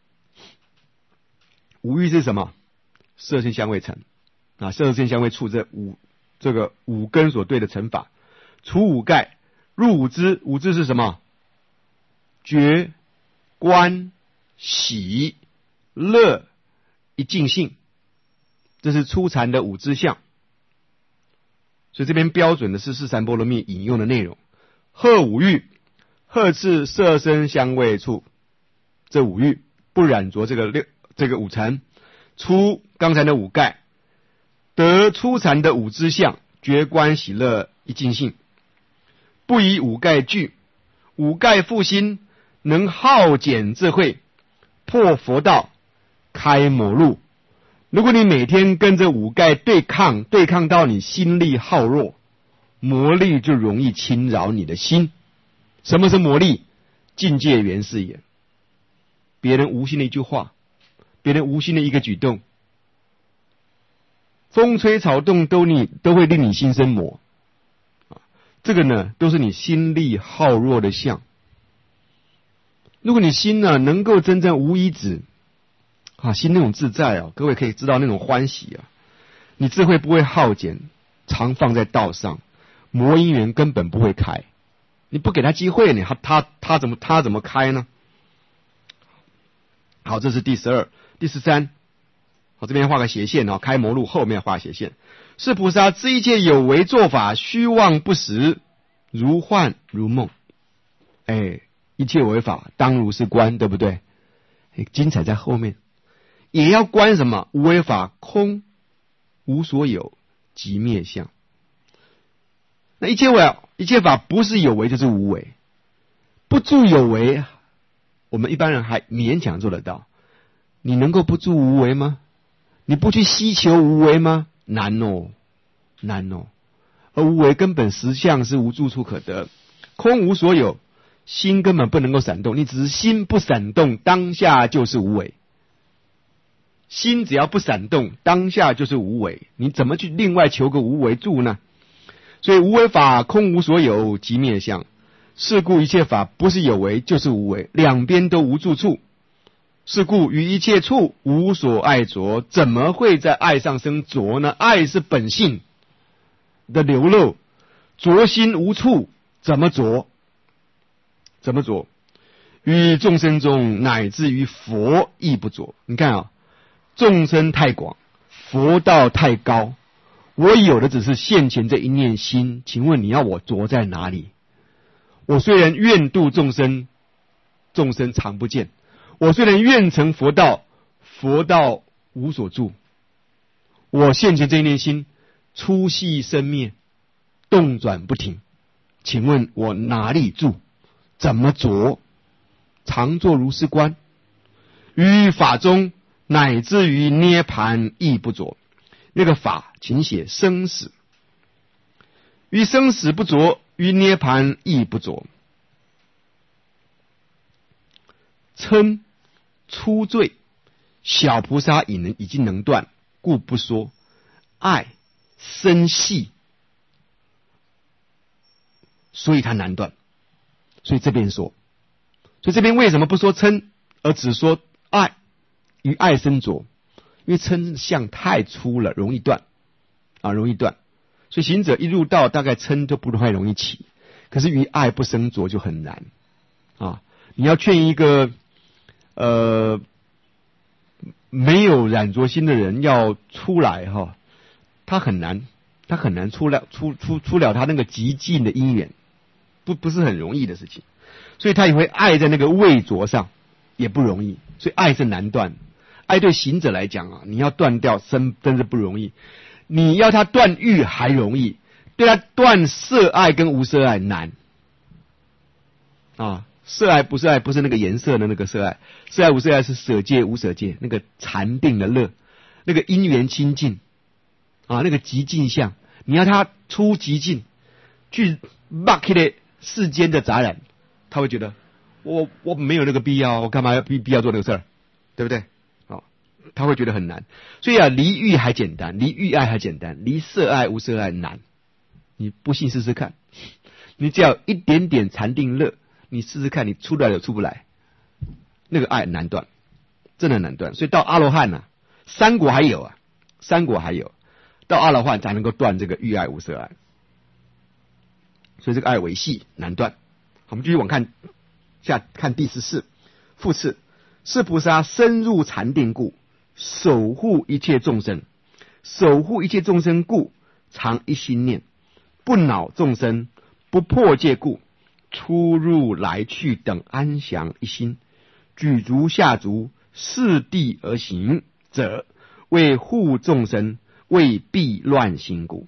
五欲是什么？色身香味尘啊，色身香味触这五这个五根所对的尘法，除五盖，入五支。五支是什么？觉、观、喜、乐、一净性，这是初禅的五支相。所以这边标准的是四禅波罗蜜引用的内容。贺五欲，贺是色身香味触这五欲，不染着这个六这个五尘，出刚才的五盖，得初禅的五支相，觉观喜乐一净性，不以五盖具，五盖复心，能耗减智慧，破佛道，开魔路。如果你每天跟着五盖对抗，对抗到你心力耗弱，魔力就容易侵扰你的心。什么是魔力？境界缘是也。别人无心的一句话，别人无心的一个举动，风吹草动都你都会令你心生魔。这个呢，都是你心力耗弱的相。如果你心呢能够真正无依止啊，心那种自在啊，各位可以知道那种欢喜啊，你智慧不会耗减，常放在道上，魔因缘根本不会开。你不给他机会，你他他他怎么他怎么开呢？好，这是第十二、第十三。好，这边画个斜线哦，开魔路后面画斜线。是菩萨知一切有为做法，虚妄不实，如幻如梦。哎，一切为法，当如是观，对不对？哎，精彩在后面。也要观什么？无为法空，无所有，即灭相。那一切为一切法不是有为就是无为，不住有为，我们一般人还勉强做得到。你能够不住无为吗？你不去希求无为吗？难哦，难哦。而无为根本实相是无住处可得，空无所有，心根本不能够闪动。你只是心不闪动，当下就是无为。心只要不闪动，当下就是无为。你怎么去另外求个无为住呢？所以无为法空无所有，即灭相。是故一切法不是有为就是无为，两边都无住处。是故于一切处无所爱着，怎么会在爱上生着呢？爱是本性的流露，着心无处，怎么着？怎么着？于众生中乃至于佛亦不着。你看啊，众生太广，佛道太高，我有的只是现前这一念心，请问你要我着在哪里？我虽然愿度众生，众生常不见；我虽然愿成佛道，佛道无所住。我现前这一念心，粗细生灭，动转不停，请问我哪里住？怎么着？常作如是观，于法中乃至于涅盘亦不着。那个法请写生死，于生死不着，于涅盘亦不着。嗔粗罪，小菩萨已能已经能断，故不说。爱深细， 所以它难断。所以这边说，所以这边为什么不说嗔，而只说爱？与爱生着，因为嗔相太粗了，容易断啊，容易断。所以行者一入道，大概嗔就不太容易起。可是与爱不生着就很难啊！你要劝一个呃没有染着心的人要出来哈，他很难，他很难出了出出出了他那个极尽的因缘，不不是很容易的事情。所以他也会爱在那个未着上，也不容易。所以爱是难断，爱对行者来讲啊，你要断掉身真是不容易。你要他断欲还容易，对他断色爱跟无色爱难啊。色爱不是爱，不是那个颜色的那个色爱，色爱无色爱是舍戒无舍戒，那个禅定的乐，那个因缘清净啊，那个极尽相。你要他出极尽，去拔开的世间的杂染，他会觉得我我没有那个必要，我干嘛要必必要做那个事儿，对不对？哦，他会觉得很难。所以啊，离欲还简单，离欲爱还简单，离色爱无色爱难。你不信试试看，你只要一点点禅定乐。你试试看，你出来了出不来，那个爱难断，真的难断。所以到阿罗汉啊，三果还有啊，三果还有，到阿罗汉才能够断这个欲爱无色爱。所以这个爱为系难断。我们继续往看下，看第十四复次，是菩萨深入禅定故，守护一切众生，守护一切众生故，常一心念，不恼众生，不破戒故。出入来去等安详一心，举足下足，视地而行者，为护众生，为避乱心故。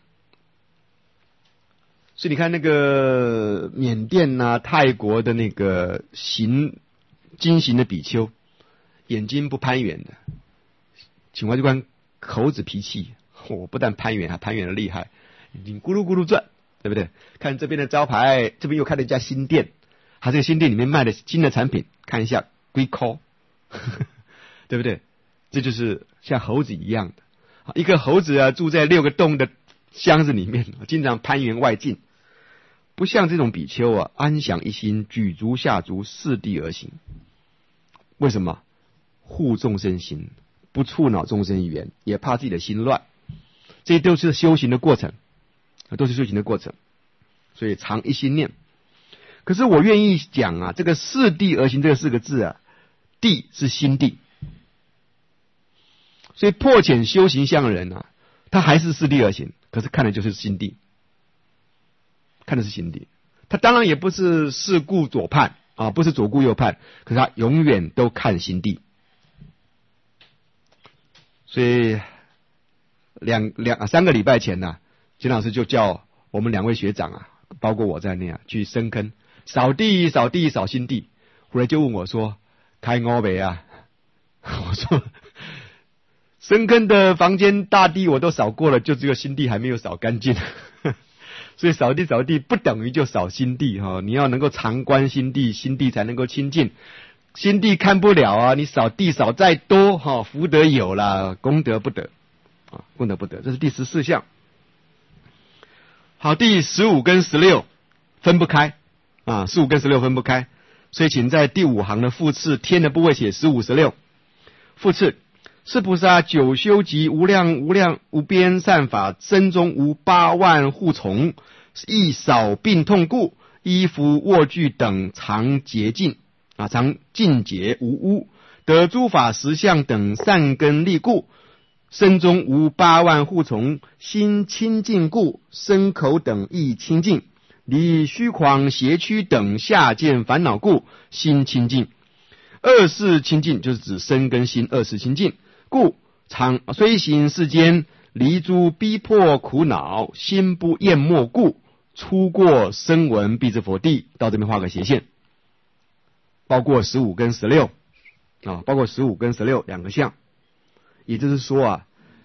所以你看那个缅甸啊、泰国的那个行经行的比丘，眼睛不攀缘的，请问这关猴子脾气，我、哦、不但攀缘，还攀缘的厉害，眼睛咕噜咕噜转。对不对？看这边的招牌，这边又看了一家新店，它这个新店里面卖的新的产品，看一下龟壳，对不对？这就是像猴子一样的，一个猴子啊，住在六个洞的箱子里面，经常攀援外境，不像这种比丘啊，安详一心，举足下足，视地而行。为什么？护众生心，不触恼众生缘，也怕自己的心乱，这些都是修行的过程。都是修行的过程，所以常一心念。可是我愿意讲啊，这个视地而行这个四个字啊，地是心地，所以破浅修行相的人啊，他还是视地而行，可是看的就是心地，看的是心地。他当然也不是事顾左盼啊，不是左顾右盼，可是他永远都看心地。所以两两三个礼拜前呢、啊。金老师就叫我们两位学长啊，包括我在内啊，去深坑扫地、扫地、扫新地。回来就问我说：“开我没啊？”我说：“深坑的房间大地我都扫过了，就只有新地还没有扫干净。”所以扫地扫地不等于就扫新地哈、哦，你要能够常观新地，新地才能够清净。新地看不了啊，你扫地扫再多哈、哦，福德有啦，功德不得啊，功德不得。这是第十四项。好，第十五跟十六分不开啊，十五跟十六分不开，所以请在第五行的复次天的部位写十五、十六。复次，是菩萨久修集无量无量无边善法，身中无八万护从，亦少病痛故，衣服卧具等常洁净啊，常净洁无污，得诸法实相等善根利故。身中无八万护从，心清净故，身口等亦清净，离虚诳邪曲等下见烦恼故，心清净。二世清净就是指身跟心二世清净，故常虽行世间，离诸逼迫苦恼，心不厌莫故，出过声闻辟支佛地。到这边画个斜线，包括十五跟十六啊，包括十五跟十六两个项。也就是说啊，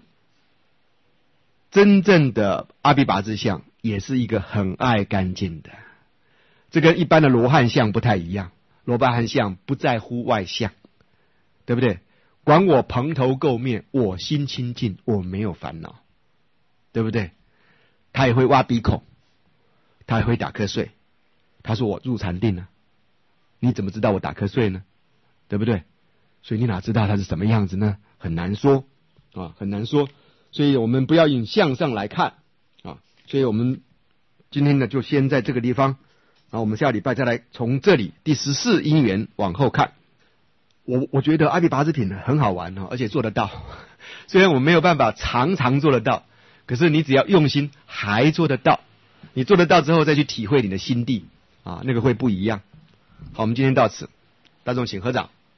真正的阿毗跋致相也是一个很爱干净的，这跟一般的罗汉相不太一样。罗汉相不在乎外相，对不对？管我蓬头垢面，我心清净，我没有烦恼，对不对？他也会挖鼻孔，他也会打瞌睡他说我入禅定了，你怎么知道我打瞌睡呢？对不对？所以你哪知道他是什么样子呢？很难说啊，很难说。所以我们不要以向上来看啊。所以我们今天呢，就先在这个地方，然后我们下礼拜再来从这里第十四因缘往后看。我我觉得阿鞞跋致品呢很好玩哦，而且做得到。虽然我没有办法常常做得到，可是你只要用心，还做得到。你做得到之后，再去体会你的心地啊，那个会不一样。好，我们今天到此，大众请合掌。